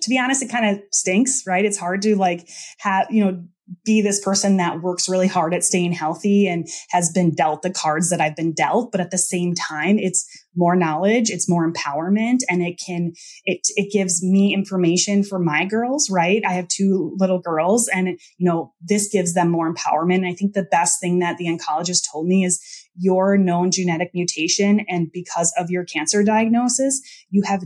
to be honest, it kind of stinks, right? It's hard to like be this person that works really hard at staying healthy and has been dealt the cards that I've been dealt. But at the same time, it's more knowledge, it's more empowerment, and it gives me information for my girls, right? I have 2 little girls, and this gives them more empowerment. And I think the best thing that the oncologist told me is your known genetic mutation, and because of your cancer diagnosis, you have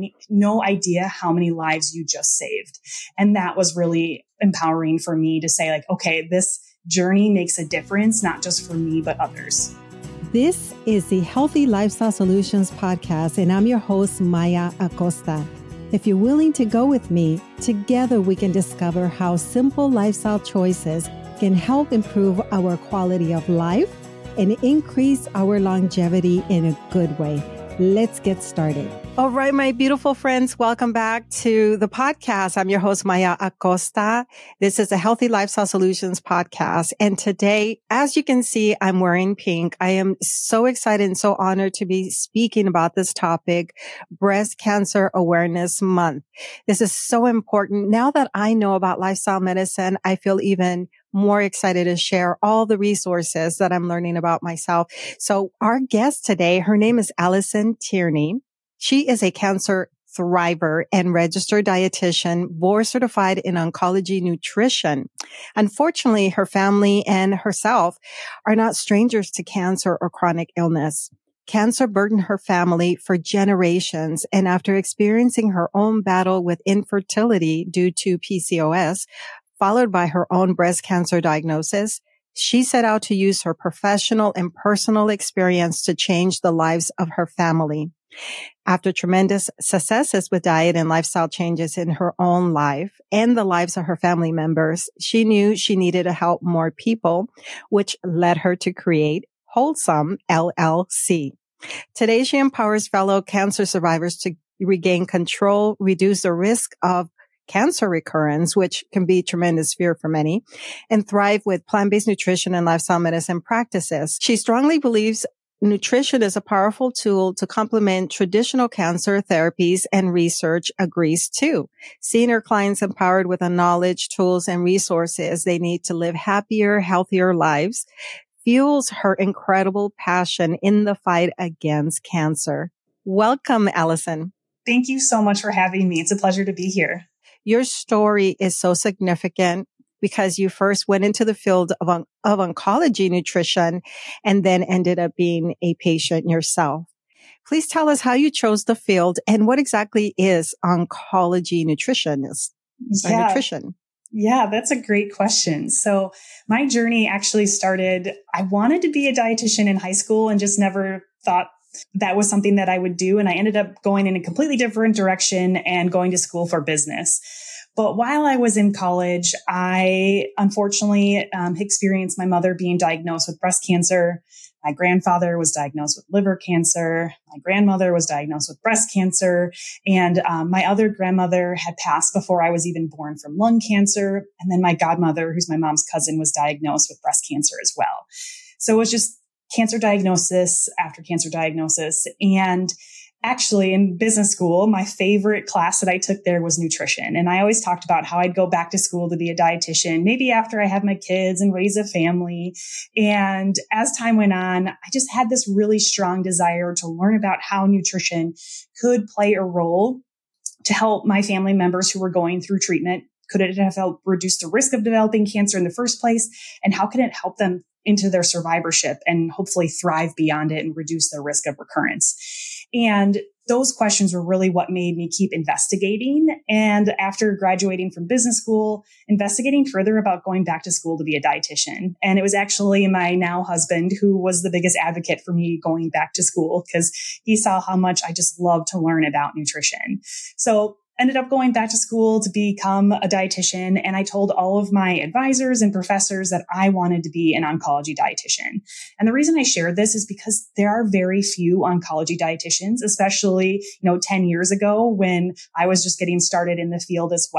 no idea how many lives you just saved. And that was really empowering for me to say, like, okay, this journey makes a difference, not just for me, but others. This is the Healthy Lifestyle Solutions podcast, and I'm your host, Maya Acosta. If you're willing to go with me, together we can discover how simple lifestyle choices can help improve our quality of life and increase our longevity in a good way. Let's get started. All right, my beautiful friends, welcome back to the podcast. I'm your host, Maya Acosta. This is a Healthy Lifestyle Solutions podcast. And today, as you can see, I'm wearing pink. I am so excited and so honored to be speaking about this topic, Breast Cancer Awareness Month. This is so important. Now that I know about lifestyle medicine, I feel even more excited to share all the resources that I'm learning about myself. So our guest today, her name is Allison Tierney. She is a cancer thriver and registered dietitian, board certified in oncology nutrition. Unfortunately, her family and herself are not strangers to cancer or chronic illness. Cancer burdened her family for generations, and after experiencing her own battle with infertility due to PCOS, followed by her own breast cancer diagnosis, she set out to use her professional and personal experience to change the lives of her family. After tremendous successes with diet and lifestyle changes in her own life and the lives of her family members, she knew she needed to help more people, which led her to create Wholesome LLC. Today, she empowers fellow cancer survivors to regain control, reduce the risk of cancer recurrence, which can be tremendous fear for many, and thrive with plant-based nutrition and lifestyle medicine practices. She strongly believes nutrition is a powerful tool to complement traditional cancer therapies, and research agrees too. Seeing her clients empowered with the knowledge, tools, and resources they need to live happier, healthier lives fuels her incredible passion in the fight against cancer. Welcome, Allison. Thank you so much for having me. It's a pleasure to be here. Your story is so significant because you first went into the field of oncology nutrition and then ended up being a patient yourself. Please tell us how you chose the field and what exactly is oncology nutrition? Nutrition. Yeah, that's a great question. So my journey actually started, I wanted to be a dietitian in high school and just never thought that was something that I would do. And I ended up going in a completely different direction and going to school for business. But while I was in college, I unfortunately experienced my mother being diagnosed with breast cancer. My grandfather was diagnosed with liver cancer. My grandmother was diagnosed with breast cancer. And my other grandmother had passed before I was even born from lung cancer. And then my godmother, who's my mom's cousin, was diagnosed with breast cancer as well. So it was just cancer diagnosis after cancer diagnosis. And actually in business school, my favorite class that I took there was nutrition. And I always talked about how I'd go back to school to be a dietitian, maybe after I had my kids and raise a family. And as time went on, I just had this really strong desire to learn about how nutrition could play a role to help my family members who were going through treatment. Could it have helped reduce the risk of developing cancer in the first place? And how can it help them into their survivorship and hopefully thrive beyond it and reduce their risk of recurrence? And those questions were really what made me keep investigating. And after graduating from business school, investigating further about going back to school to be a dietitian. And it was actually my now husband who was the biggest advocate for me going back to school because he saw how much I just love to learn about nutrition. So ended up going back to school to become a dietitian. And I told all of my advisors and professors that I wanted to be an oncology dietitian. And the reason I shared this is because there are very few oncology dietitians, especially, 10 years ago when I was just getting started in the field as well.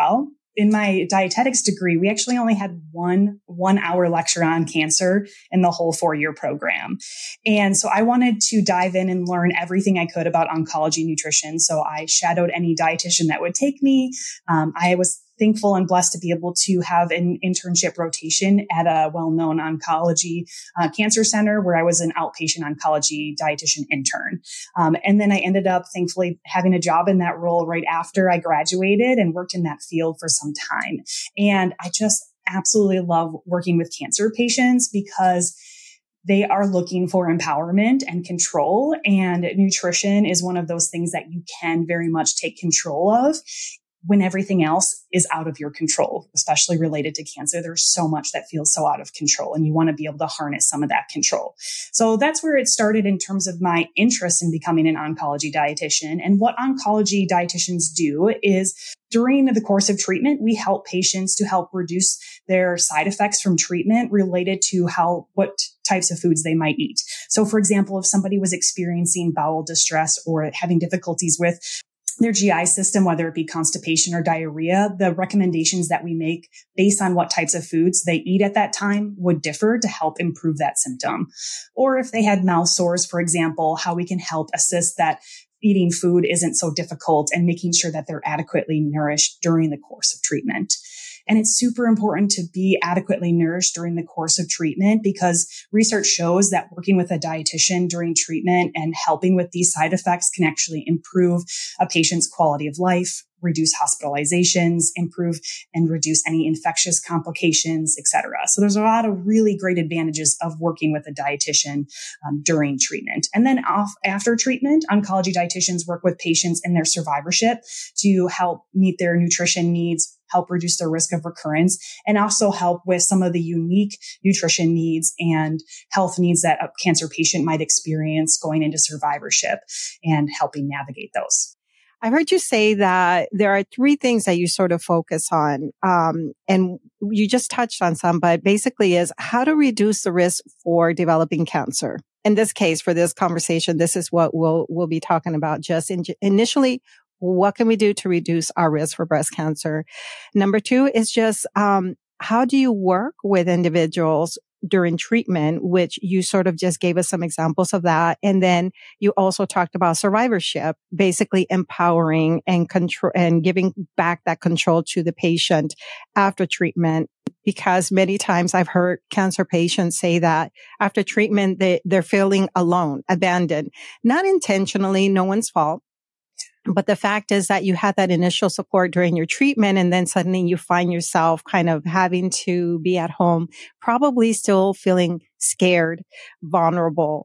in my dietetics degree, we actually only had one hour lecture on cancer in the whole 4-year program. And so I wanted to dive in and learn everything I could about oncology nutrition. So I shadowed any dietitian that would take me. I was thankful and blessed to be able to have an internship rotation at a well-known oncology cancer center where I was an outpatient oncology dietitian intern. And then I ended up thankfully having a job in that role right after I graduated and worked in that field for some time. And I just absolutely love working with cancer patients because they are looking for empowerment and control. And nutrition is one of those things that you can very much take control of when everything else is out of your control, especially related to cancer. There's so much that feels so out of control, and you want to be able to harness some of that control. So that's where it started in terms of my interest in becoming an oncology dietitian. And what oncology dietitians do is during the course of treatment, we help patients to help reduce their side effects from treatment related to what types of foods they might eat. So for example, if somebody was experiencing bowel distress or having difficulties with their GI system, whether it be constipation or diarrhea, the recommendations that we make based on what types of foods they eat at that time would differ to help improve that symptom. Or if they had mouth sores, for example, how we can help assist that eating food isn't so difficult and making sure that they're adequately nourished during the course of treatment. And it's super important to be adequately nourished during the course of treatment because research shows that working with a dietitian during treatment and helping with these side effects can actually improve a patient's quality of life, reduce hospitalizations, improve and reduce any infectious complications, et cetera. So there's a lot of really great advantages of working with a dietitian during treatment. And then after treatment, oncology dietitians work with patients in their survivorship to help meet their nutrition needs, help reduce their risk of recurrence, and also help with some of the unique nutrition needs and health needs that a cancer patient might experience going into survivorship and helping navigate those. I heard you say that there are 3 things that you sort of focus on. And you just touched on some, but basically is how to reduce the risk for developing cancer. In this case, for this conversation, this is what we'll be talking about. Just initially, what can we do to reduce our risk for breast cancer? Number 2 is just, how do you work with individuals during treatment, which you sort of just gave us some examples of that. And then you also talked about survivorship, basically empowering and control and giving back that control to the patient after treatment. Because many times I've heard cancer patients say that after treatment, they're feeling alone, abandoned, not intentionally, no one's fault. But the fact is that you had that initial support during your treatment, and then suddenly you find yourself kind of having to be at home, probably still feeling scared, vulnerable,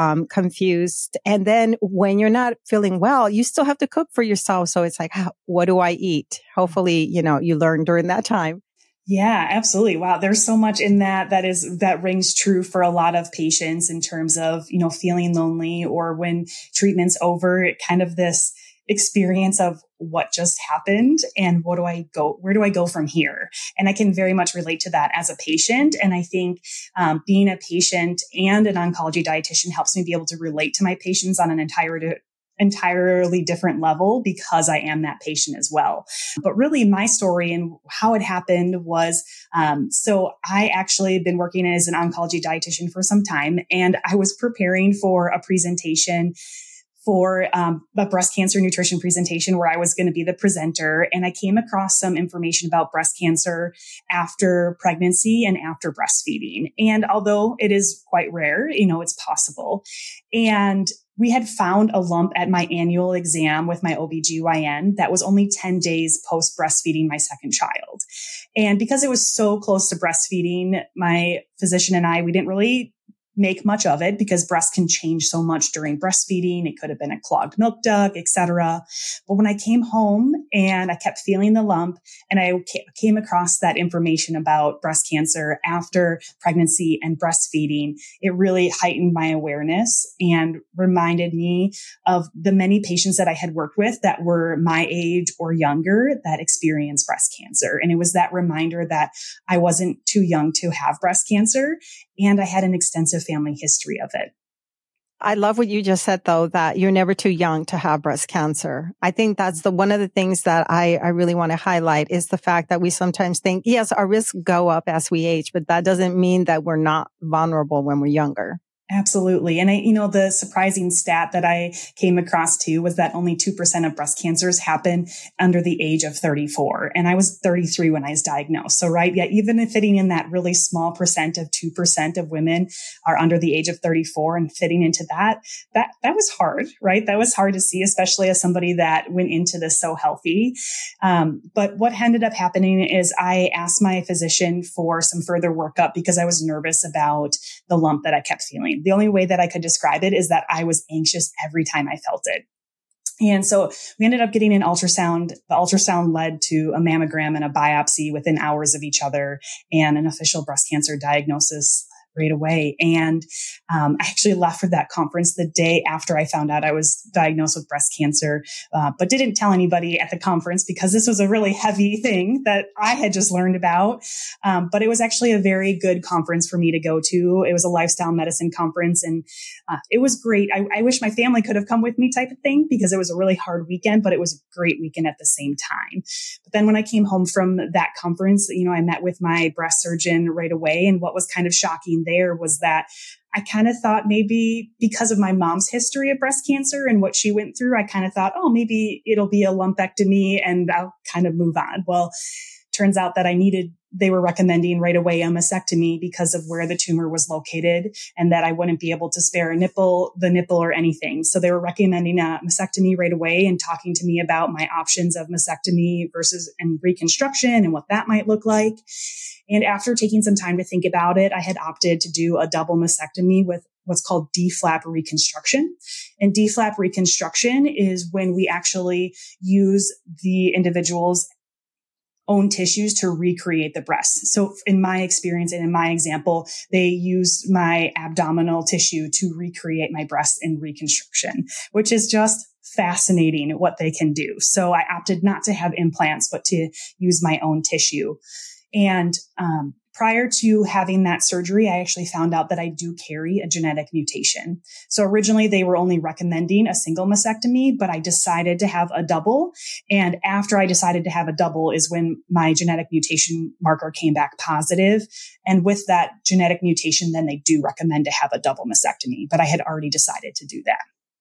confused. And then when you're not feeling well, you still have to cook for yourself. So it's like, what do I eat? Hopefully, you learn during that time. Yeah, absolutely. Wow. There's so much in that rings true for a lot of patients in terms of, feeling lonely, or when treatment's over, kind of this experience of what just happened and where do I go from here? And I can very much relate to that as a patient. And I think being a patient and an oncology dietitian helps me be able to relate to my patients on an entirely different level because I am that patient as well. But really my story and how it happened was, so I actually had been working as an oncology dietitian for some time, and I was preparing for a presentation for a breast cancer nutrition presentation where I was going to be the presenter. And I came across some information about breast cancer after pregnancy and after breastfeeding. And although it is quite rare, it's possible. And we had found a lump at my annual exam with my OBGYN that was only 10 days post breastfeeding my second child. And because it was so close to breastfeeding, my physician and we didn't really make much of it because breast can change so much during breastfeeding. It could have been a clogged milk duct, etc. But when I came home and I kept feeling the lump, and I came across that information about breast cancer after pregnancy and breastfeeding, it really heightened my awareness and reminded me of the many patients that I had worked with that were my age or younger that experienced breast cancer. And it was that reminder that I wasn't too young to have breast cancer, and I had an extensive family history of it. I love what you just said, though, that you're never too young to have breast cancer. I think that's one of the things that I really want to highlight is the fact that we sometimes think, yes, our risks go up as we age, but that doesn't mean that we're not vulnerable when we're younger. Absolutely. And the surprising stat that I came across too was that only 2% of breast cancers happen under the age of 34. And I was 33 when I was diagnosed. So, right. Yeah. Even if fitting in that really small percent of 2% of women are under the age of 34 and fitting into that was hard, right? That was hard to see, especially as somebody that went into this so healthy. But what ended up happening is I asked my physician for some further workup because I was nervous about the lump that I kept feeling. The only way that I could describe it is that I was anxious every time I felt it. And so we ended up getting an ultrasound. The ultrasound led to a mammogram and a biopsy within hours of each other and an official breast cancer diagnosis right away. And I actually left for that conference the day after I found out I was diagnosed with breast cancer, but didn't tell anybody at the conference because this was a really heavy thing that I had just learned about. But it was actually a very good conference for me to go to. It was a lifestyle medicine conference, and it was great. I wish my family could have come with me type of thing because it was a really hard weekend, but it was a great weekend at the same time. But then when I came home from that conference, I met with my breast surgeon right away. And what was kind of shocking there was that I kind of thought maybe because of my mom's history of breast cancer and what she went through, I kind of thought, oh, maybe it'll be a lumpectomy and I'll kind of move on. Well, turns out that they were recommending right away a mastectomy because of where the tumor was located and that I wouldn't be able to spare the nipple or anything. So they were recommending a mastectomy right away and talking to me about my options of mastectomy and reconstruction and what that might look like. And after taking some time to think about it, I had opted to do a double mastectomy with what's called DFLAP reconstruction. And DFLAP reconstruction is when we actually use the individual's own tissues to recreate the breast. So in my experience and in my example, they used my abdominal tissue to recreate my breast in reconstruction, which is just fascinating what they can do. So I opted not to have implants, but to use my own tissue. And prior to having that surgery, I actually found out that I do carry a genetic mutation. So originally they were only recommending a single mastectomy, but I decided to have a double. And after I decided to have a double is when my genetic mutation marker came back positive. And with that genetic mutation, then they do recommend to have a double mastectomy. But I had already decided to do that.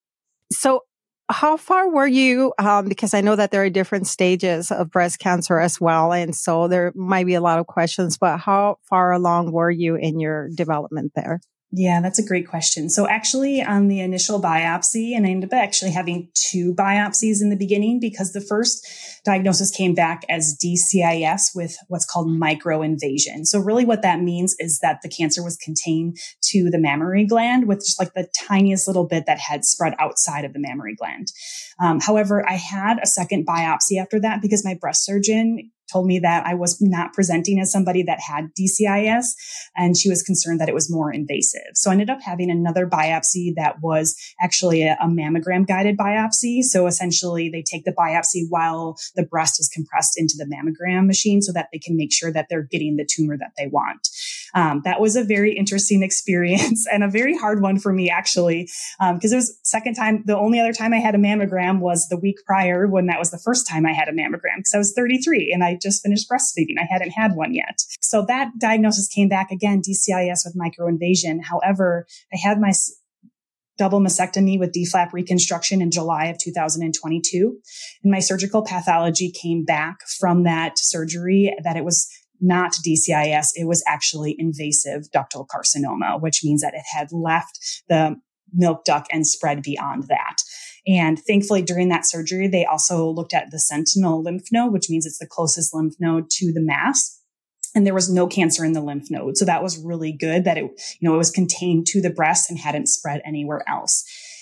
So how far were you? Because I know that there are different stages of breast cancer as well. And so there might be a lot of questions, but how far along were you in your development there? Yeah, that's a great question. So actually on the initial biopsy, and I ended up actually having 2 biopsies in the beginning because the first diagnosis came back as DCIS with what's called microinvasion. So really what that means is that the cancer was contained to the mammary gland with just like the tiniest little bit that had spread outside of the mammary gland. However, I had a second biopsy after that because my breast surgeon told me that I was not presenting as somebody that had DCIS, and she was concerned that it was more invasive. So I ended up having another biopsy that was actually a mammogram guided biopsy. So essentially they take the biopsy while the breast is compressed into the mammogram machine so that they can make sure that they're getting the tumor that they want. That was a very interesting experience and a very hard one for me, actually, because it was second time. The only other time I had a mammogram was the week prior when that was the first time I had a mammogram because I was 33 and I just finished breastfeeding. I hadn't had one yet. So that diagnosis came back again, DCIS with microinvasion. However, I had my double mastectomy with DFLAP reconstruction in July of 2022. And my surgical pathology came back from that surgery that it was not DCIS. It was actually invasive ductal carcinoma, which means that it had left the milk duct and spread beyond that. And thankfully, during that surgery, they also looked at the sentinel lymph node, which means it's the closest lymph node to the mass. And there was no cancer in the lymph node. So that was really good that it was contained to the breast and hadn't spread anywhere else.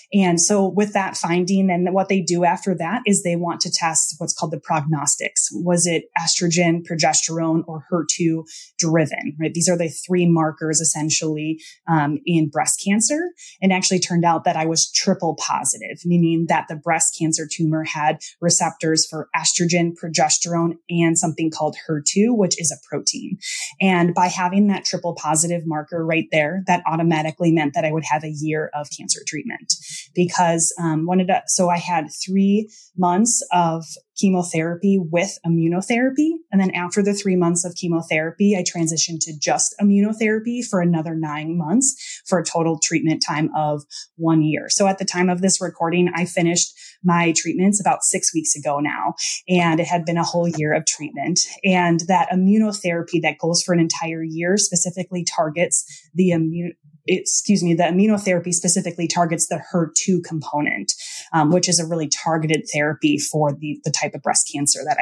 And so with that finding, then what they do after that is they want to test what's called the prognostics. Was it estrogen, progesterone, or HER2 driven, right? These are the three markers essentially in breast cancer. And actually turned out that I was triple positive, meaning that the breast cancer tumor had receptors for estrogen, progesterone, and something called HER2, which is a protein. And by having that triple positive marker right there, that automatically meant that I would have a year of cancer treatment because so I had 3 months of chemotherapy with immunotherapy. And then after the 3 months of chemotherapy, I transitioned to just immunotherapy for another 9 months for a total treatment time of 1 year. So at the time of this recording, I finished my treatments about 6 weeks ago now, and it had been a whole year of treatment. And that immunotherapy that goes for an entire year specifically targets the immunotherapy specifically targets the HER2 component, which is a really targeted therapy for the type of breast cancer that I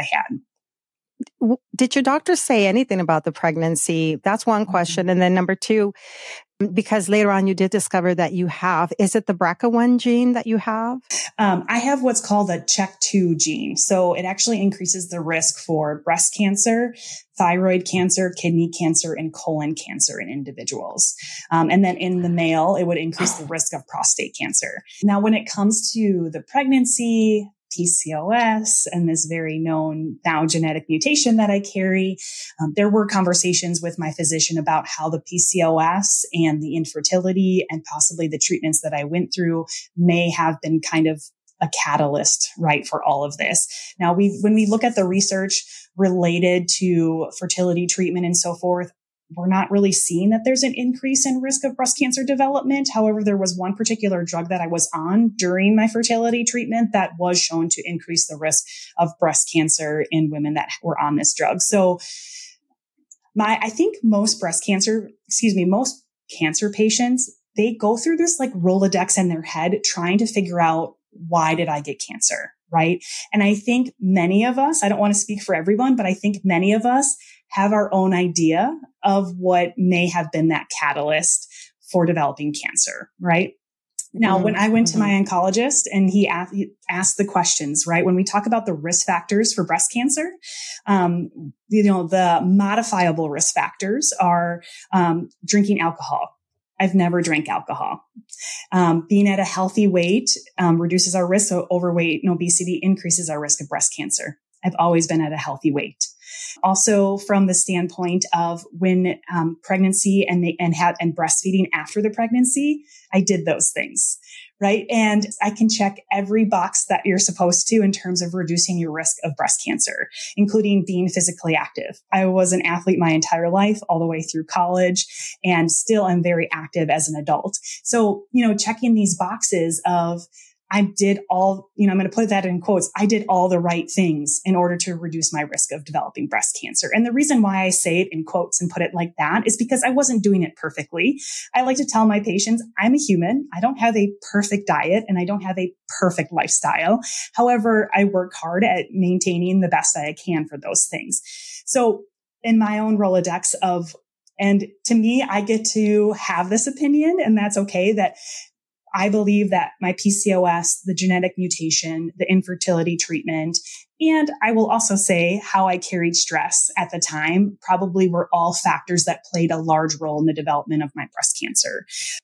had. Did your doctor say anything about the pregnancy? That's one question. And then number two, because later on you did discover that is it the BRCA1 gene that you have? I have what's called a CHEK2 gene. So it actually increases the risk for breast cancer, thyroid cancer, kidney cancer, and colon cancer in individuals. And then in the male, it would increase the risk of prostate cancer. Now, when it comes to the pregnancy, PCOS, and this very known now genetic mutation that I carry, there were conversations with my physician about how the PCOS and the infertility and possibly the treatments that I went through may have been kind of a catalyst, right, for all of this. Now, when we look at the research related to fertility treatment and so forth, we're not really seeing that there's an increase in risk of breast cancer development. However, there was one particular drug that I was on during my fertility treatment that was shown to increase the risk of breast cancer in women that were on this drug. So I think most cancer patients, they go through this like Rolodex in their head trying to figure out, why did I get cancer? Right. And I think many of us, I don't want to speak for everyone, but I think many of us have our own idea of what may have been that catalyst for developing cancer. Right. Now, when I went to my oncologist and he asked the questions, right, when we talk about the risk factors for breast cancer, the modifiable risk factors are drinking alcohol. I've never drank alcohol. Being at a healthy weight reduces our risk. So overweight and obesity increases our risk of breast cancer. I've always been at a healthy weight. Also, from the standpoint of when pregnancy and breastfeeding after the pregnancy, I did those things, right? And I can check every box that you're supposed to in terms of reducing your risk of breast cancer, including being physically active. I was an athlete my entire life, all the way through college, and still am very active as an adult. So, checking these boxes of I did all, I'm going to put that in quotes. I did all the right things in order to reduce my risk of developing breast cancer. And the reason why I say it in quotes and put it like that is because I wasn't doing it perfectly. I like to tell my patients, I'm a human. I don't have a perfect diet and I don't have a perfect lifestyle. However, I work hard at maintaining the best I can for those things. So in my own Rolodex and to me, I get to have this opinion, and that's okay, that I believe that my PCOS, the genetic mutation, the infertility treatment, and I will also say how I carried stress at the time probably were all factors that played a large role in the development of my breast cancer.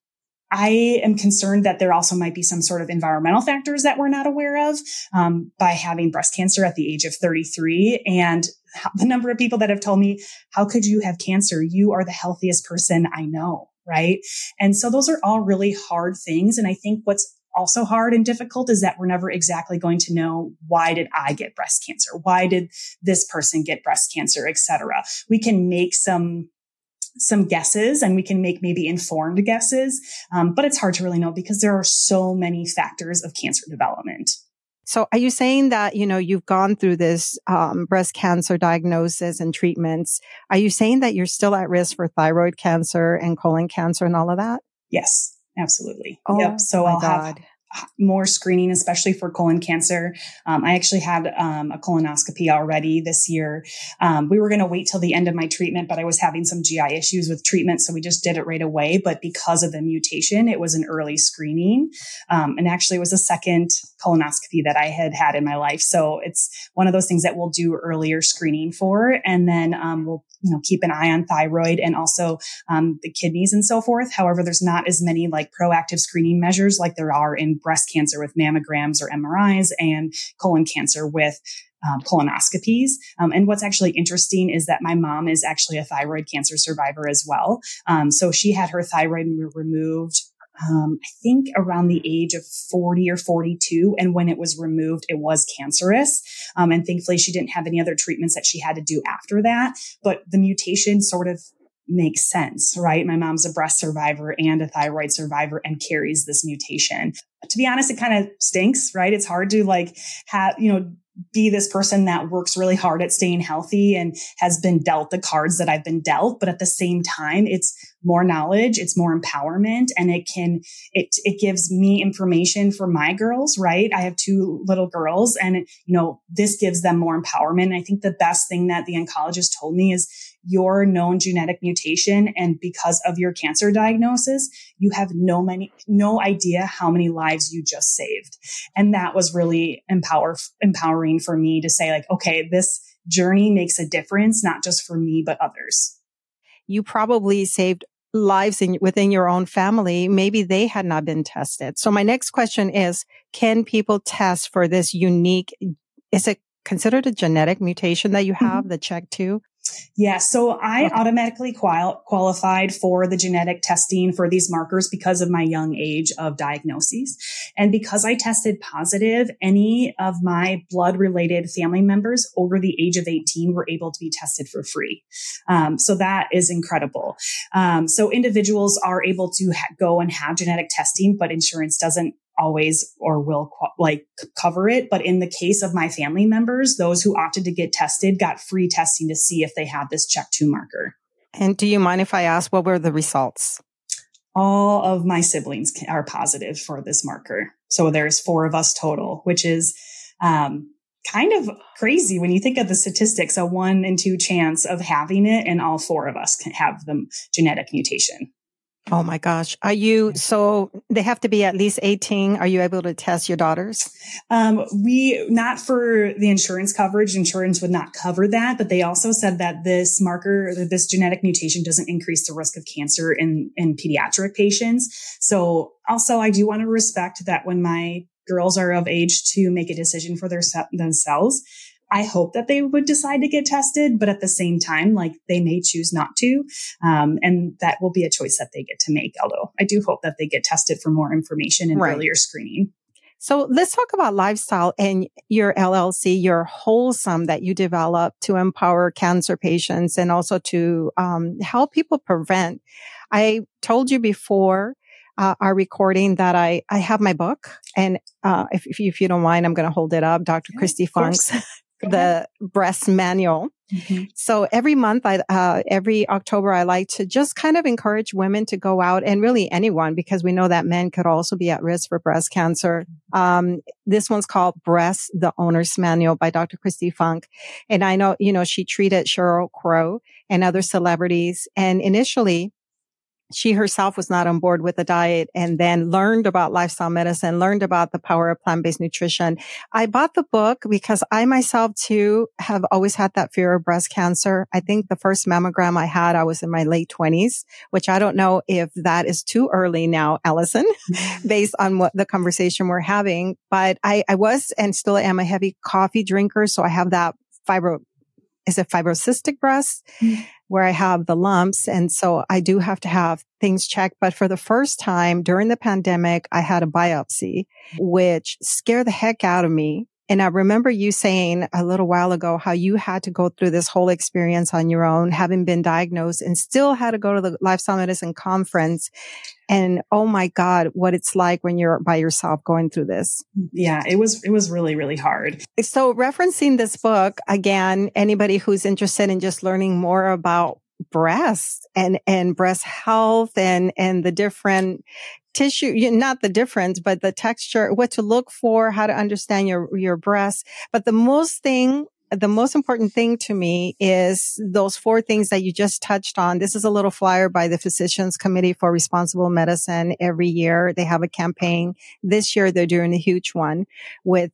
I am concerned that there also might be some sort of environmental factors that we're not aware of by having breast cancer at the age of 33. And the number of people that have told me, how could you have cancer? You are the healthiest person I know. Right. And so those are all really hard things. And I think what's also hard and difficult is that we're never exactly going to know, why did I get breast cancer? Why did this person get breast cancer, et cetera? We can make some guesses and we can make maybe informed guesses. But it's hard to really know because there are so many factors of cancer development. So are you saying that, you've gone through this breast cancer diagnosis and treatments? Are you saying that you're still at risk for thyroid cancer and colon cancer and all of that? Yes, absolutely. Oh, yep. So more screening, especially for colon cancer. I actually had a colonoscopy already this year. We were going to wait till the end of my treatment, but I was having some GI issues with treatment, so we just did it right away. But because of the mutation, it was an early screening. And actually it was a second colonoscopy that I had in my life. So it's one of those things that we'll do earlier screening for. And then we'll keep an eye on thyroid and also the kidneys and so forth. However, there's not as many like proactive screening measures like there are in breast cancer with mammograms or MRIs and colon cancer with colonoscopies. And what's actually interesting is that my mom is actually a thyroid cancer survivor as well. So she had her thyroid removed I think around the age of 40 or 42. And when it was removed, it was cancerous. And thankfully she didn't have any other treatments that she had to do after that. But the mutation sort of makes sense, right? My mom's a breast survivor and a thyroid survivor and carries this mutation. To be honest, it kind of stinks, right? It's hard to like have, be this person that works really hard at staying healthy and has been dealt the cards that I've been dealt. But at the same time, it's more knowledge, it's more empowerment, and it gives me information for my girls, right? I have 2 little girls and, this gives them more empowerment. And I think the best thing that the oncologist told me is your known genetic mutation. And because of your cancer diagnosis, you have no idea how many lives you just saved. And that was really empowering for me to say like, okay, this journey makes a difference, not just for me, but others. You probably saved lives within your own family. Maybe they had not been tested. So my next question is, can people test for this unique, is it considered a genetic mutation that you have, the CHEK2? Yeah. So I automatically qualified for the genetic testing for these markers because of my young age of diagnoses. And because I tested positive, any of my blood related family members over the age of 18 were able to be tested for free. So that is incredible. So individuals are able to go and have genetic testing, but insurance doesn't always or will cover it. But in the case of my family members, those who opted to get tested got free testing to see if they had this CHEK2 marker. And do you mind if I ask, what were the results? All of my siblings are positive for this marker. So there's 4 of us total, which is kind of crazy when you think of the statistics, a 1 in 2 chance of having it, and all 4 of us can have the genetic mutation. Oh my gosh. So they have to be at least 18. Are you able to test your daughters? Not for the insurance coverage. Insurance would not cover that, but they also said that this marker, this genetic mutation doesn't increase the risk of cancer in pediatric patients. So also I do want to respect that when my girls are of age to make a decision for themselves, I hope that they would decide to get tested, but at the same time, like they may choose not to. And that will be a choice that they get to make. Although I do hope that they get tested for more information and earlier screening. So let's talk about lifestyle and your LLC, your Wholesome that you developed to empower cancer patients and also to help people prevent. I told you before our recording that I have my book, and if you don't mind, I'm going to hold it up. Dr. Christy Funk's The Breast Manual. Mm-hmm. So every month, every October, I like to just kind of encourage women to go out, and really anyone, because we know that men could also be at risk for breast cancer. This one's called Breast, the Owner's Manual by Dr. Christy Funk. And I know, she treated Sheryl Crow and other celebrities. And initially, she herself was not on board with the diet, and then learned about lifestyle medicine, learned about the power of plant-based nutrition. I bought the book because I myself too have always had that fear of breast cancer. I think the first mammogram I had, I was in my late 20s, which I don't know if that is too early now, Allison, based on what the conversation we're having. But I was and still am a heavy coffee drinker. So I have that fibrocystic breast where I have the lumps. And so I do have to have things checked. But for the first time during the pandemic, I had a biopsy, which scared the heck out of me. And I remember you saying a little while ago how you had to go through this whole experience on your own, having been diagnosed, and still had to go to the Lifestyle Medicine Conference. And oh my God, what it's like when you're by yourself going through this. Yeah, it was really, really hard. So referencing this book, again, anybody who's interested in just learning more about breast and breast health and the different tissue, not the difference, but the texture, what to look for, how to understand your breast. But the most important thing to me is those 4 things that you just touched on. This is a little flyer by the Physicians Committee for Responsible Medicine. Every year they have a campaign. This year they're doing a huge one with,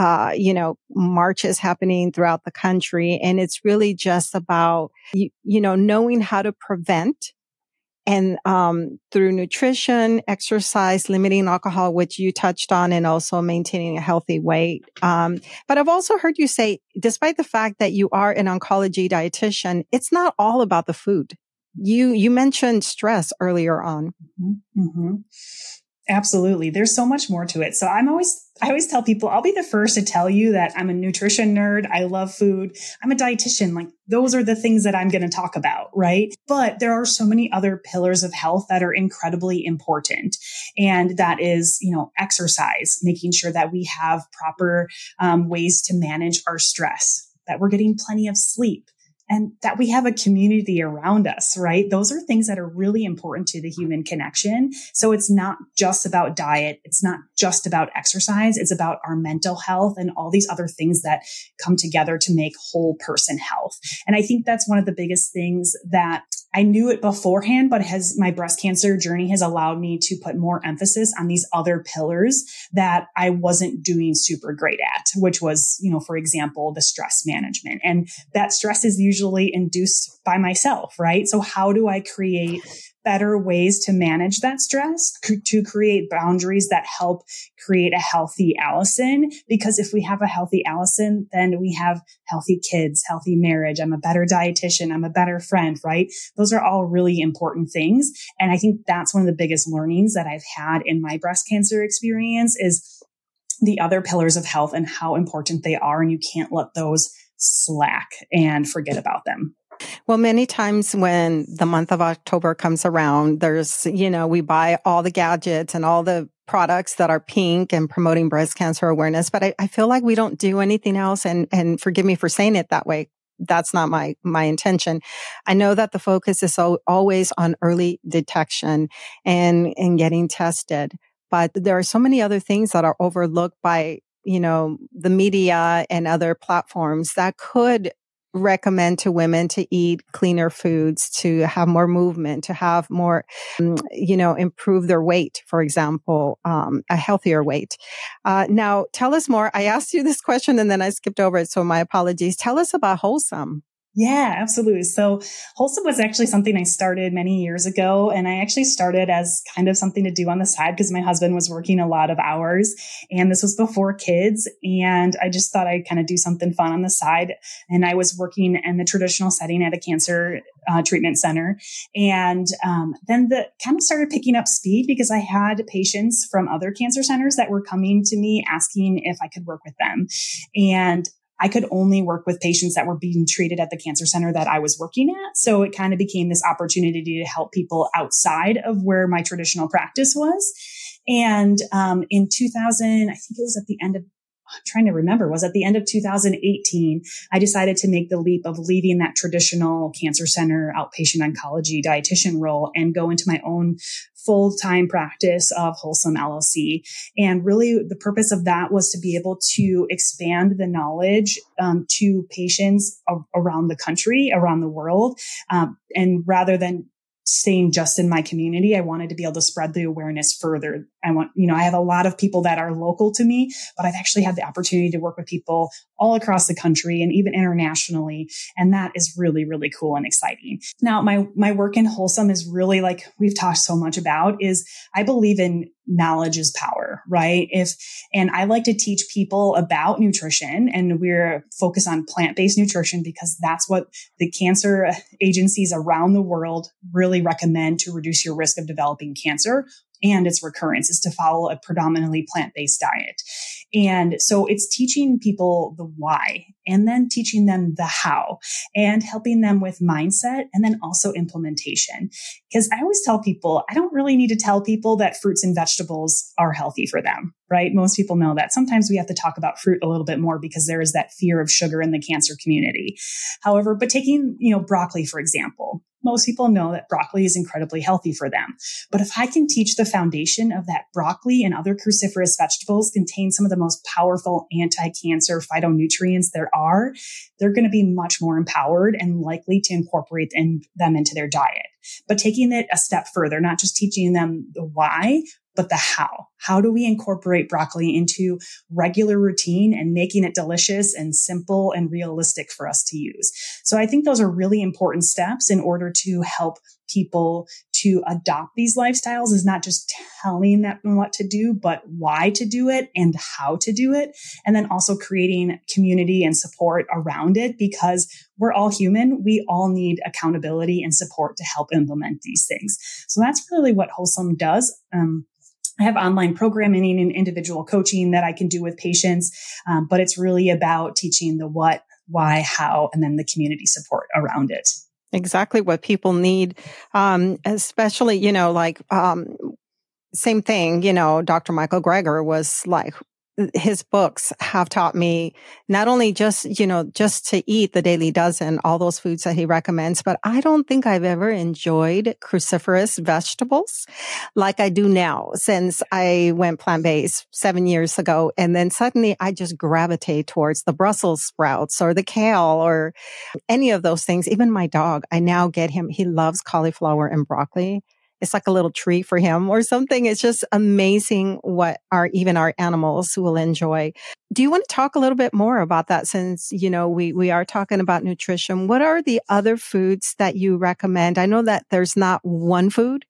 marches happening throughout the country. And it's really just about, knowing how to prevent. And through nutrition, exercise, limiting alcohol, which you touched on, and also maintaining a healthy weight. But I've also heard you say, despite the fact that you are an oncology dietitian, it's not all about the food. You mentioned stress earlier on. Mm-hmm. Mm-hmm. Absolutely. There's so much more to it. So I always tell people, I'll be the first to tell you that I'm a nutrition nerd. I love food. I'm a dietitian. Like those are the things that I'm going to talk about. Right. But there are so many other pillars of health that are incredibly important. And that is, exercise, making sure that we have proper ways to manage our stress, that we're getting plenty of sleep, and that we have a community around us, right? Those are things that are really important to the human connection. So it's not just about diet. It's not just about exercise. It's about our mental health and all these other things that come together to make whole person health. And I think that's one of the biggest things that I knew it beforehand, but my breast cancer journey has allowed me to put more emphasis on these other pillars that I wasn't doing super great at, which was, for example, the stress management. And that stress is usually induced by myself, right? So how do I create better ways to manage that stress, to create boundaries that help create a healthy Allison? Because if we have a healthy Allison, then we have healthy kids, healthy marriage. I'm a better dietitian. I'm a better friend, right? Those are all really important things. And I think that's one of the biggest learnings that I've had in my breast cancer experience is the other pillars of health and how important they are. And you can't let those slack and forget about them. Well, many times when the month of October comes around, there's, we buy all the gadgets and all the products that are pink and promoting breast cancer awareness. But I feel like we don't do anything else. And forgive me for saying it that way. That's not my intention. I know that the focus is always on early detection and getting tested. But there are so many other things that are overlooked by, the media and other platforms that could recommend to women to eat cleaner foods, to have more movement, to have more, improve their weight, for example, a healthier weight. Now, tell us more. I asked you this question and then I skipped over it, so my apologies. Tell us about Wholesome. Yeah, absolutely. So Wholesome was actually something I started many years ago. And I actually started as kind of something to do on the side because my husband was working a lot of hours and this was before kids. And I just thought I'd kind of do something fun on the side. And I was working in the traditional setting at a cancer treatment center. And then the kind of started picking up speed because I had patients from other cancer centers that were coming to me asking if I could work with them. And I could only work with patients that were being treated at the cancer center that I was working at. So it kind of became this opportunity to help people outside of where my traditional practice was. And in 2000, I think it was at the end of, I'm trying to remember, was at the end of 2018, I decided to make the leap of leaving that traditional cancer center outpatient oncology dietitian role and go into my own full-time practice of Wholesome LLC. And really the purpose of that was to be able to expand the knowledge to patients around the country, around the world. And rather than staying just in my community, I wanted to be able to spread the awareness further. I have a lot of people that are local to me, but I've actually had the opportunity to work with people all across the country and even internationally. And that is really, really cool and exciting. Now, my work in Wholesome is really, like we've talked so much about, is I believe in knowledge is power, right? And I like to teach people about nutrition, and we're focused on plant-based nutrition because that's what the cancer agencies around the world really recommend to reduce your risk of developing cancer and its recurrence, is to follow a predominantly plant-based diet. And so it's teaching people the why and then teaching them the how and helping them with mindset and then also implementation. Because I always tell people, I don't really need to tell people that fruits and vegetables are healthy for them, right? Most people know that. Sometimes we have to talk about fruit a little bit more because there is that fear of sugar in the cancer community. However, but taking, broccoli, for example, most people know that broccoli is incredibly healthy for them. But if I can teach the foundation of that broccoli and other cruciferous vegetables contain some of the most powerful anti-cancer phytonutrients there are, they're going to be much more empowered and likely to incorporate them into their diet. But taking it a step further, not just teaching them the why, but the how. How do we incorporate broccoli into regular routine and making it delicious and simple and realistic for us to use? So I think those are really important steps in order to help people to adopt these lifestyles, is not just telling them what to do, but why to do it and how to do it. And then also creating community and support around it, because we're all human. We all need accountability and support to help implement these things. So that's really what Wholesome does. I have online programming and individual coaching that I can do with patients, but it's really about teaching the what, why, how, and then the community support around it. Exactly what people need, especially, same thing, Dr. Michael Greger was like, his books have taught me not only just to eat the Daily Dozen, all those foods that he recommends, but I don't think I've ever enjoyed cruciferous vegetables like I do now since I went plant-based 7 years ago. And then suddenly I just gravitate towards the Brussels sprouts or the kale or any of those things. Even my dog, I now get him. He loves cauliflower and broccoli. It's like a little treat for him or something. It's just amazing what even our animals will enjoy. Do you want to talk a little bit more about that, since, we are talking about nutrition? What are the other foods that you recommend? I know that there's not one food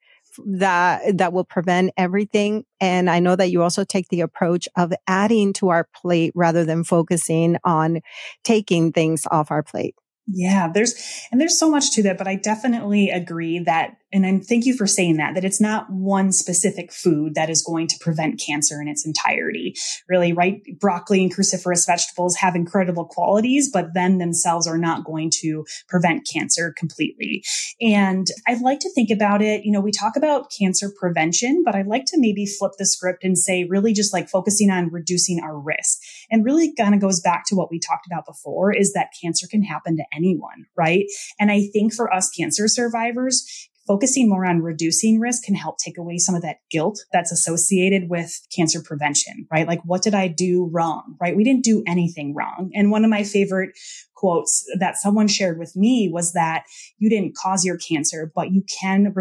that will prevent everything. And I know that you also take the approach of adding to our plate rather than focusing on taking things off our plate. Yeah, there's so much to that, but I definitely agree that, and thank you for saying that it's not one specific food that is going to prevent cancer in its entirety. Really, right? Broccoli and cruciferous vegetables have incredible qualities, but then themselves are not going to prevent cancer completely. And I'd like to think about it, we talk about cancer prevention, but I'd like to maybe flip the script and say really just like focusing on reducing our risk. And really kind of goes back to what we talked about before, is that cancer can happen to anyone, right? And I think for us cancer survivors, focusing more on reducing risk can help take away some of that guilt that's associated with cancer prevention, right? Like, what did I do wrong, right? We didn't do anything wrong. And one of my favorite quotes that someone shared with me was that you didn't cause your cancer, but you can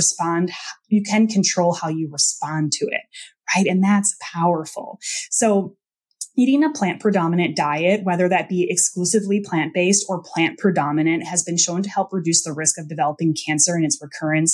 control how you respond to it, right? And that's powerful. So eating a plant-predominant diet, whether that be exclusively plant-based or plant-predominant, has been shown to help reduce the risk of developing cancer and its recurrence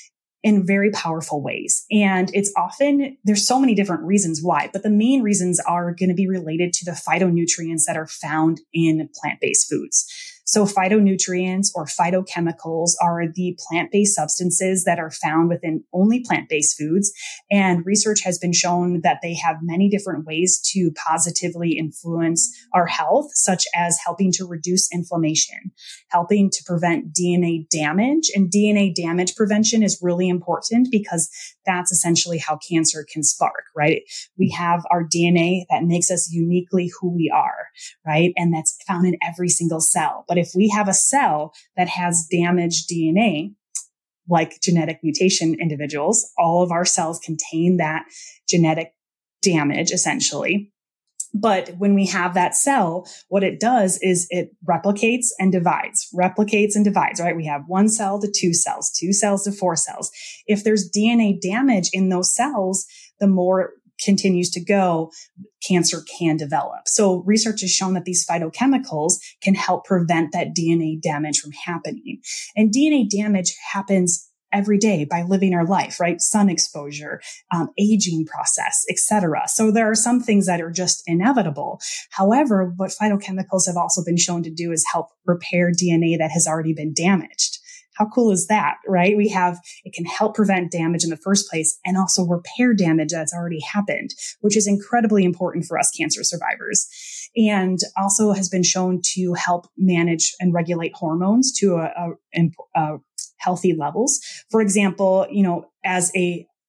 in very powerful ways. And there's so many different reasons why, but the main reasons are going to be related to the phytonutrients that are found in plant-based foods. So phytonutrients or phytochemicals are the plant-based substances that are found within only plant-based foods. And research has been shown that they have many different ways to positively influence our health, such as helping to reduce inflammation, helping to prevent DNA damage. And DNA damage prevention is really important because that's essentially how cancer can spark, right? We have our DNA that makes us uniquely who we are, right? And that's found in every single cell. But if we have a cell that has damaged DNA, like genetic mutation individuals, all of our cells contain that genetic damage essentially. But when we have that cell, what it does is it replicates and divides, right? We have 1 cell to 2 cells, 2 cells to 4 cells. If there's DNA damage in those cells, the more continues to go, cancer can develop. So research has shown that these phytochemicals can help prevent that DNA damage from happening. And DNA damage happens every day by living our life, right? Sun exposure, aging process, etc. So there are some things that are just inevitable. However, what phytochemicals have also been shown to do is help repair DNA that has already been damaged. How cool is that, right? It can help prevent damage in the first place and also repair damage that's already happened, which is incredibly important for us cancer survivors. And also has been shown to help manage and regulate hormones to a healthy levels. For example, as a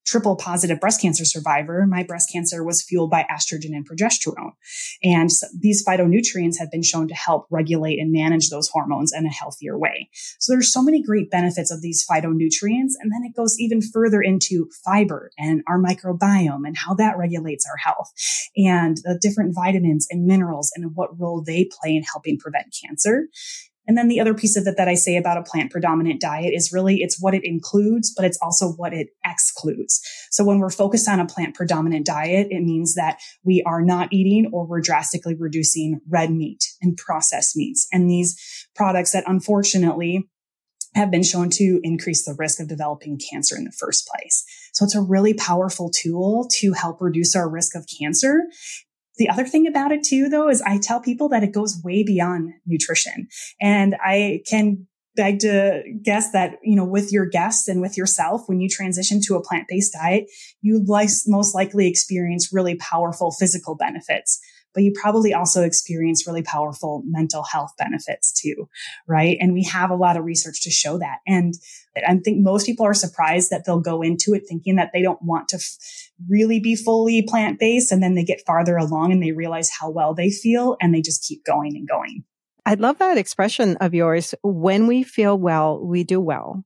triple positive breast cancer survivor, my breast cancer was fueled by estrogen and progesterone. And these phytonutrients have been shown to help regulate and manage those hormones in a healthier way. So there's so many great benefits of these phytonutrients. And then it goes even further into fiber and our microbiome and how that regulates our health, and the different vitamins and minerals and what role they play in helping prevent cancer. And then the other piece of it that I say about a plant predominant diet is really it's what it includes, but it's also what it excludes. So when we're focused on a plant predominant diet, it means that we are not eating or we're drastically reducing red meat and processed meats and these products that unfortunately have been shown to increase the risk of developing cancer in the first place. So it's a really powerful tool to help reduce our risk of cancer. The other thing about it too, though, is I tell people that it goes way beyond nutrition. And I can beg to guess that, with your guests and with yourself, when you transition to a plant-based diet, you most likely experience really powerful physical benefits, but you probably also experience really powerful mental health benefits too, right? And we have a lot of research to show that. And I think most people are surprised that they'll go into it thinking that they don't want to really be fully plant-based. And then they get farther along and they realize how well they feel and they just keep going and going. I love that expression of yours. When we feel well, we do well.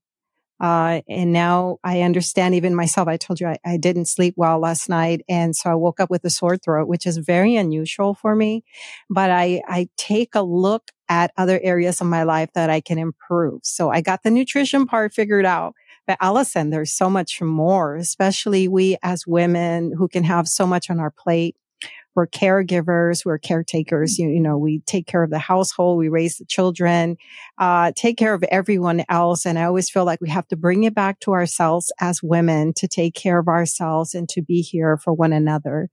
And now I understand even myself. I told you I didn't sleep well last night. And so I woke up with a sore throat, which is very unusual for me. But I take a look at other areas of my life that I can improve. So I got the nutrition part figured out. But Allison, there's so much more, especially we as women who can have so much on our plate. We're caregivers, we're caretakers. We take care of the household, we raise the children, take care of everyone else. And I always feel like we have to bring it back to ourselves as women to take care of ourselves and to be here for one another.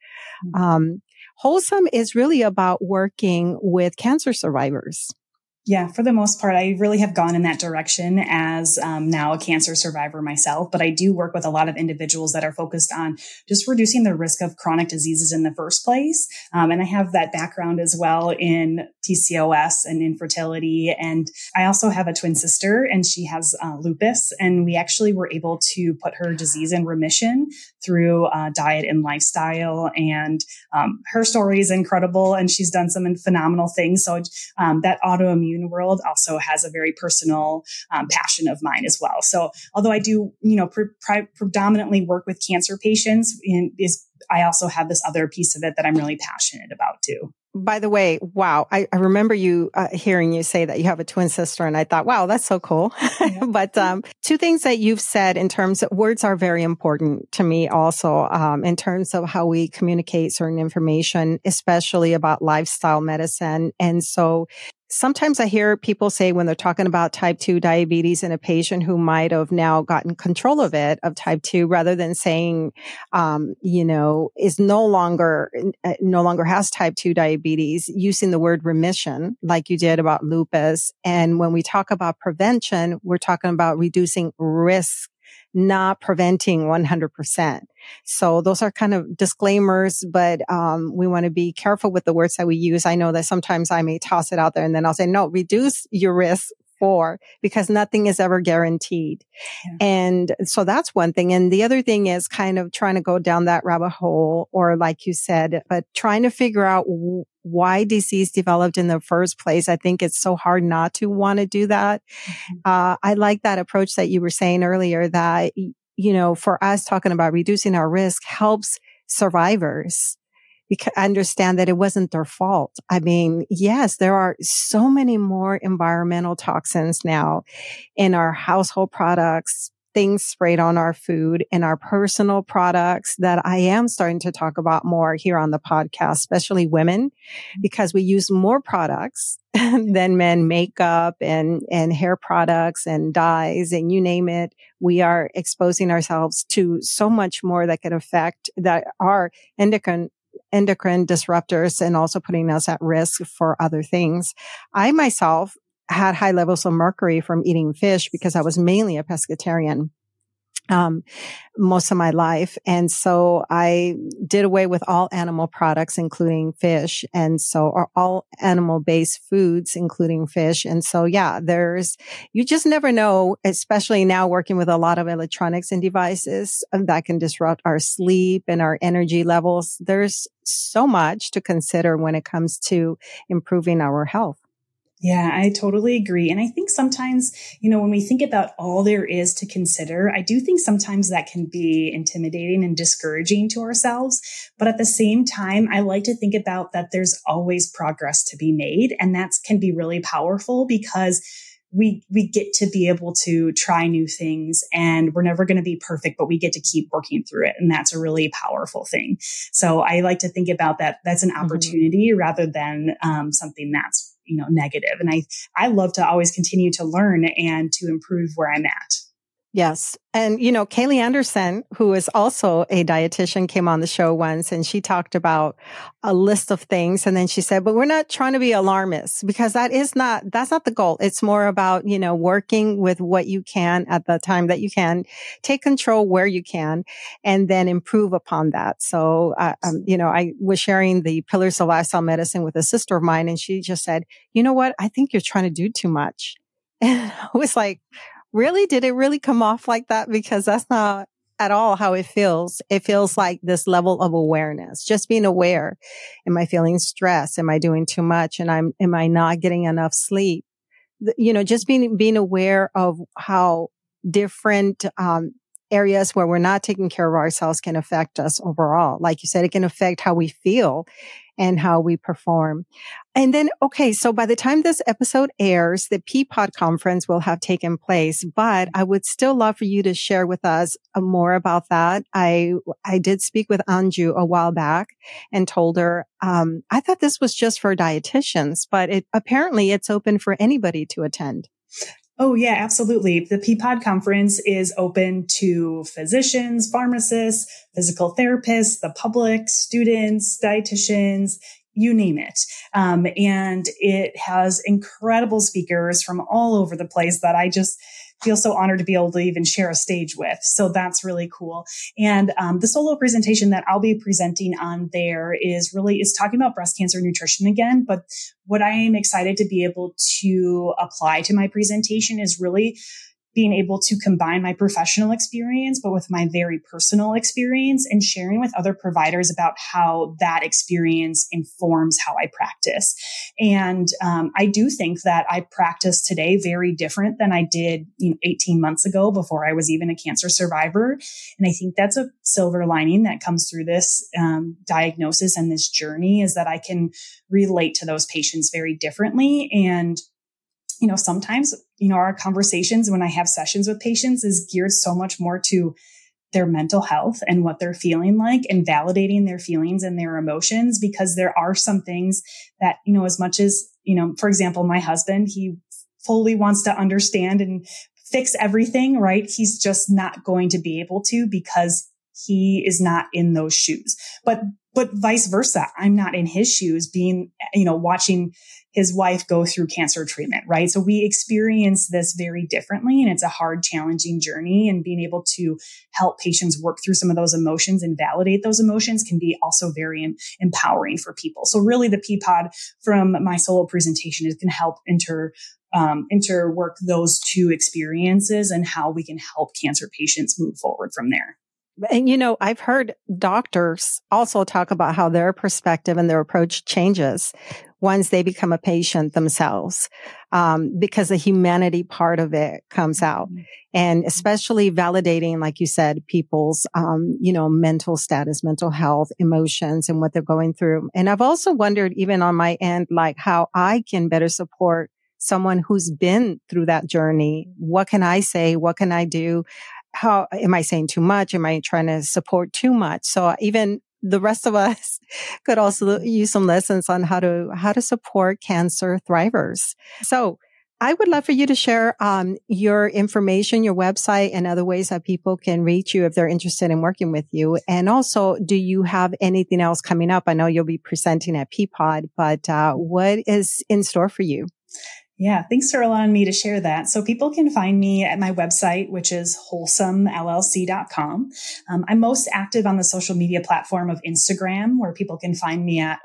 Wholesome is really about working with cancer survivors. Yeah, for the most part, I really have gone in that direction as now a cancer survivor myself. But I do work with a lot of individuals that are focused on just reducing the risk of chronic diseases in the first place. And I have that background as well in PCOS and infertility. And I also have a twin sister and she has lupus. And we actually were able to put her disease in remission through diet and lifestyle. And her story is incredible and she's done some phenomenal things. So that autoimmune world also has a very personal passion of mine as well. So although I do, predominantly work with cancer patients, I also have this other piece of it that I'm really passionate about too. By the way, wow, I remember you hearing you say that you have a twin sister, and I thought, wow, that's so cool. Yeah. But two things that you've said in terms of words are very important to me also in terms of how we communicate certain information, especially about lifestyle medicine. And so sometimes I hear people say when they're talking about type 2 diabetes in a patient who might have now gotten control of type 2, rather than saying, is no longer has type 2 diabetes, using the word remission, like you did about lupus. And when we talk about prevention, we're talking about reducing risk, not preventing 100%. So those are kind of disclaimers, but we want to be careful with the words that we use. I know that sometimes I may toss it out there and then I'll say, no, reduce your risk because nothing is ever guaranteed. Yeah. And so that's one thing. And the other thing is kind of trying to go down that rabbit hole, or like you said, but trying to figure out why disease developed in the first place. I think it's so hard not to want to do that. Mm-hmm. I like that approach that you were saying earlier that, for us talking about reducing our risk helps survivors understand that it wasn't their fault. I mean, yes, there are so many more environmental toxins now in our household products, things sprayed on our food, and our personal products that I am starting to talk about more here on the podcast, especially women, because we use more products than men, makeup and hair products and dyes and you name it. We are exposing ourselves to so much more that could affect that are endocrine disruptors and also putting us at risk for other things. I myself had high levels of mercury from eating fish because I was mainly a pescatarian. most of my life. And so I did away with all animal products, including fish. And so, or all animal based foods, including fish. And so, yeah, you just never know, especially now working with a lot of electronics and devices that can disrupt our sleep and our energy levels. There's so much to consider when it comes to improving our health. Yeah, I totally agree. And I think sometimes, when we think about all there is to consider, I do think sometimes that can be intimidating and discouraging to ourselves. But at the same time, I like to think about that there's always progress to be made. And that can be really powerful because we get to be able to try new things, and we're never going to be perfect, but we get to keep working through it. And that's a really powerful thing. So I like to think about that. That's an opportunity rather than something that's negative. And I love to always continue to learn and to improve where I'm at. Yes. And, Kaylee Anderson, who is also a dietitian, came on the show once and she talked about a list of things. And then she said, but we're not trying to be alarmists because that's not the goal. It's more about, working with what you can at the time that you can, take control where you can, and then improve upon that. So, I was sharing the pillars of lifestyle medicine with a sister of mine, and she just said, you know what? I think you're trying to do too much. And I was like, really? Did it really come off like that? Because that's not at all how it feels. It feels like this level of awareness, just being aware. Am I feeling stressed? Am I doing too much? And am I not getting enough sleep? Just being aware of how different, areas where we're not taking care of ourselves can affect us overall. Like you said, it can affect how we feel and how we perform. And then, okay, so by the time this episode airs, the PPOD conference will have taken place, but I would still love for you to share with us more about that. I did speak with Anju a while back and told her, I thought this was just for dietitians, but apparently it's open for anybody to attend. Oh, yeah, absolutely. The PPOD conference is open to physicians, pharmacists, physical therapists, the public, students, dietitians, you name it. And it has incredible speakers from all over the place that I just feel so honored to be able to even share a stage with. So that's really cool. And the solo presentation that I'll be presenting on there is talking about breast cancer nutrition again. But what I am excited to be able to apply to my presentation is really being able to combine my professional experience, but with my very personal experience, and sharing with other providers about how that experience informs how I practice. And I do think that I practice today very different than I did 18 months ago before I was even a cancer survivor. And I think that's a silver lining that comes through this diagnosis and this journey, is that I can relate to those patients very differently. And sometimes, our conversations when I have sessions with patients is geared so much more to their mental health and what they're feeling like, and validating their feelings and their emotions, because there are some things that, as much as, for example, my husband, he fully wants to understand and fix everything, right? He's just not going to be able to, because he is not in those shoes. But vice versa, I'm not in his shoes being, watching his wife go through cancer treatment, right? So we experience this very differently, and it's a hard, challenging journey, and being able to help patients work through some of those emotions and validate those emotions can be also very empowering for people. So really the PPOD from my solo presentation is going to help interwork those two experiences and how we can help cancer patients move forward from there. And, I've heard doctors also talk about how their perspective and their approach changes once they become a patient themselves, because the humanity part of it comes out. And especially validating, like you said, people's, mental status, mental health, emotions, and what they're going through. And I've also wondered, even on my end, like how I can better support someone who's been through that journey. What can I say? What can I do? How am I saying too much? Am I trying to support too much? So even the rest of us could also use some lessons on how to support cancer thrivers. So I would love for you to share your information, your website, and other ways that people can reach you if they're interested in working with you. And also, do you have anything else coming up? I know you'll be presenting at PPOD, but what is in store for you? Yeah, thanks for allowing me to share that. So people can find me at my website, which is wholesomellc.com. I'm most active on the social media platform of Instagram, where people can find me at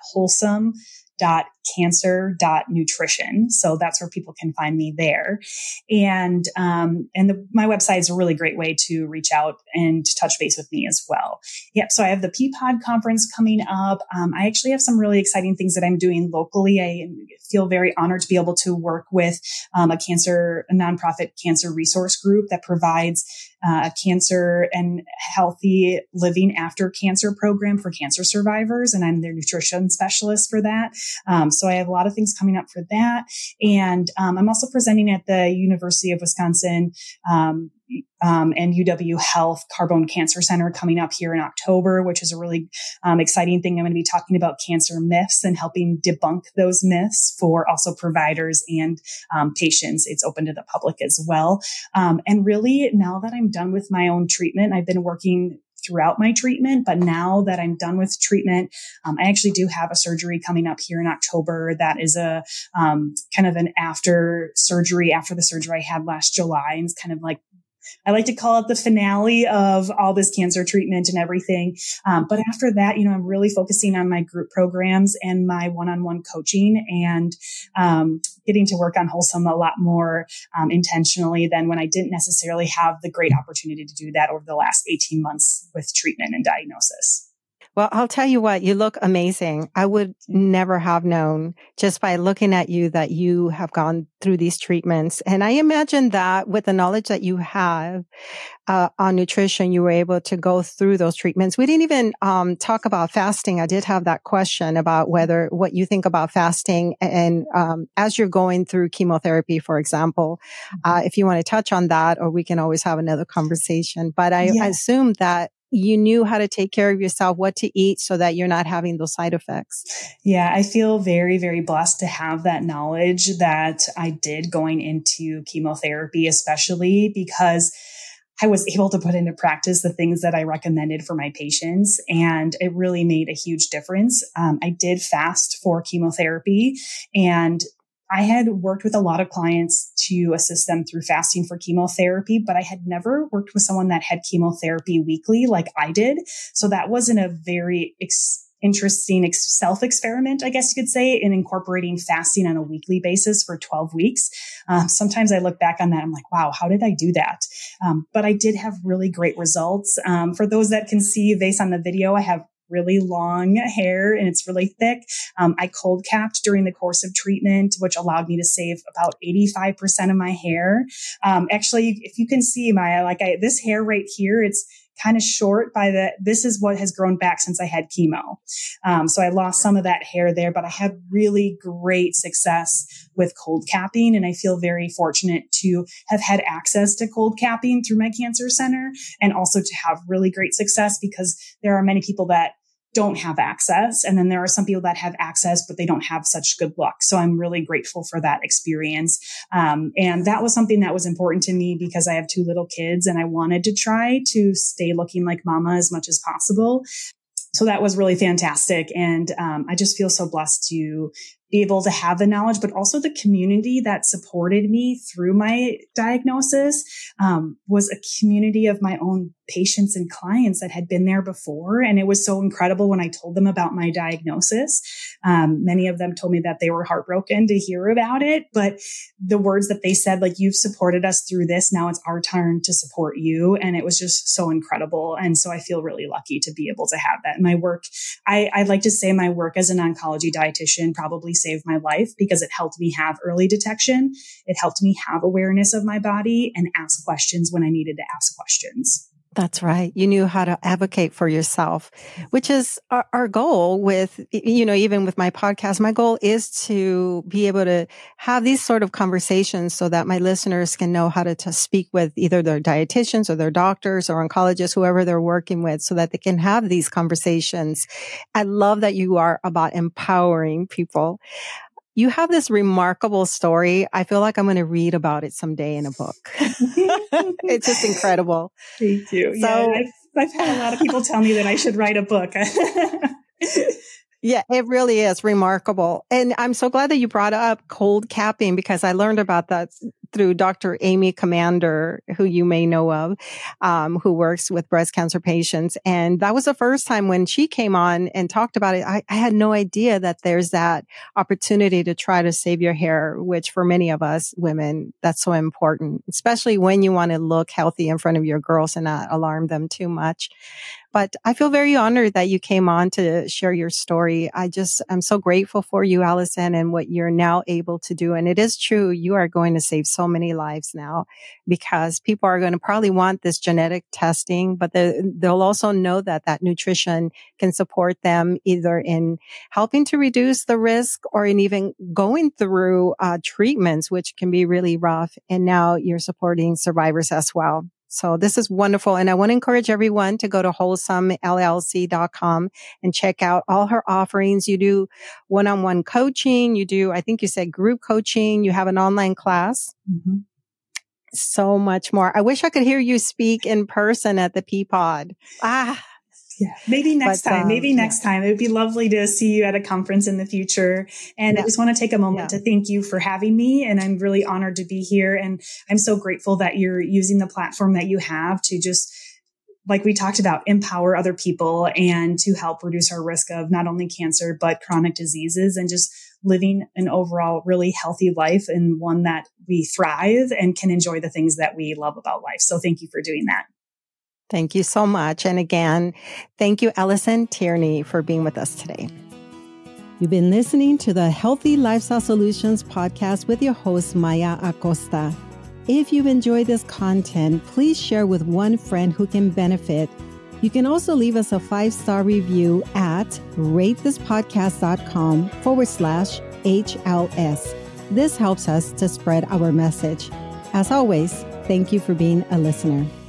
wholesome.cancer.nutrition. So that's where people can find me there. And my website is a really great way to reach out and touch base with me as well. Yep. So I have the PPOD conference coming up. I actually have some really exciting things that I'm doing locally. I feel very honored to be able to work with a nonprofit cancer resource group that provides cancer and healthy living after cancer program for cancer survivors. And I'm their nutrition specialist for that. So I have a lot of things coming up for that. And I'm also presenting at the University of Wisconsin and UW Health Carbone Cancer Center coming up here in October, which is a really exciting thing. I'm going to be talking about cancer myths and helping debunk those myths for also providers and patients. It's open to the public as well. And really, now that I'm done with my own treatment, I've been working throughout my treatment, but now that I'm done with treatment, I actually do have a surgery coming up here in October. That is a kind of an after the surgery I had last July, and it's kind of like, I like to call it the finale of all this cancer treatment and everything. But after that, I'm really focusing on my group programs and my one-on-one coaching and getting to work on Wholesome a lot more intentionally than when I didn't necessarily have the great opportunity to do that over the last 18 months with treatment and diagnosis. Well, I'll tell you what, you look amazing. I would never have known just by looking at you that you have gone through these treatments. And I imagine that with the knowledge that you have on nutrition, you were able to go through those treatments. We didn't even talk about fasting. I did have that question about what you think about fasting. And as you're going through chemotherapy, for example, if you want to touch on that, or we can always have another conversation. But I assume that you knew how to take care of yourself, what to eat so that you're not having those side effects. Yeah, I feel very, very blessed to have that knowledge that I did going into chemotherapy, especially because I was able to put into practice the things that I recommended for my patients, and it really made a huge difference. I did fast for chemotherapy, and I had worked with a lot of clients to assist them through fasting for chemotherapy, but I had never worked with someone that had chemotherapy weekly like I did. So that wasn't a very interesting self-experiment, I guess you could say, in incorporating fasting on a weekly basis for 12 weeks. Sometimes I look back on that, I'm like, wow, how did I do that? But I did have really great results. For those that can see based on the video, I have really long hair and it's really thick. I cold capped during the course of treatment, which allowed me to save about 85% of my hair. Actually, if you can see this hair right here, it's kind of short this is what has grown back since I had chemo. So I lost some of that hair there, but I had really great success with cold capping. And I feel very fortunate to have had access to cold capping through my cancer center, and also to have really great success because there are many people that don't have access. And then there are some people that have access, but they don't have such good luck. So I'm really grateful for that experience. And that was something that was important to me because I have 2 little kids and I wanted to try to stay looking like mama as much as possible. So that was really fantastic. And I just feel so blessed to be able to have the knowledge, but also the community that supported me through my diagnosis was a community of my own patients and clients that had been there before. And it was so incredible when I told them about my diagnosis. Many of them told me that they were heartbroken to hear about it, but the words that they said, like, you've supported us through this, now it's our turn to support you. And it was just so incredible. And so I feel really lucky to be able to have that in my work. I'd like to say my work as an oncology dietitian probably saved my life because it helped me have early detection. It helped me have awareness of my body and ask questions when I needed to ask questions. That's right. You knew how to advocate for yourself, which is our goal with, even with my podcast. My goal is to be able to have these sort of conversations so that my listeners can know how to speak with either their dietitians or their doctors or oncologists, whoever they're working with, so that they can have these conversations. I love that you are about empowering people. You have this remarkable story. I feel like I'm going to read about it someday in a book. It's just incredible. Thank you. So, I've had a lot of people tell me that I should write a book. Yeah, it really is remarkable. And I'm so glad that you brought up cold capping because I learned about that through Dr. Amy Commander, who you may know of, who works with breast cancer patients. And that was the first time when she came on and talked about it. I had no idea that there's that opportunity to try to save your hair, which for many of us women, that's so important, especially when you want to look healthy in front of your girls and not alarm them too much. But I feel very honored that you came on to share your story. I'm so grateful for you, Allison, and what you're now able to do. And it is true. You are going to save so many lives now because people are going to probably want this genetic testing, but they'll also know that nutrition can support them either in helping to reduce the risk or in even going through treatments, which can be really rough. And now you're supporting survivors as well. So this is wonderful. And I want to encourage everyone to go to wholesomellc.com and check out all her offerings. You do one-on-one coaching. You do, I think you said group coaching. You have an online class. Mm-hmm. So much more. I wish I could hear you speak in person at the Peapod. Yeah, maybe next time. It would be lovely to see you at a conference in the future. And I just want to take a moment to thank you for having me. And I'm really honored to be here. And I'm so grateful that you're using the platform that you have to just, like we talked about, empower other people and to help reduce our risk of not only cancer, but chronic diseases and just living an overall really healthy life and one that we thrive and can enjoy the things that we love about life. So thank you for doing that. Thank you so much. And again, thank you, Allison Tierney, for being with us today. You've been listening to the Healthy Lifestyle Solutions podcast with your host, Maya Acosta. If you've enjoyed this content, please share with one friend who can benefit. You can also leave us a 5-star review at ratethispodcast.com/HLS. This helps us to spread our message. As always, thank you for being a listener.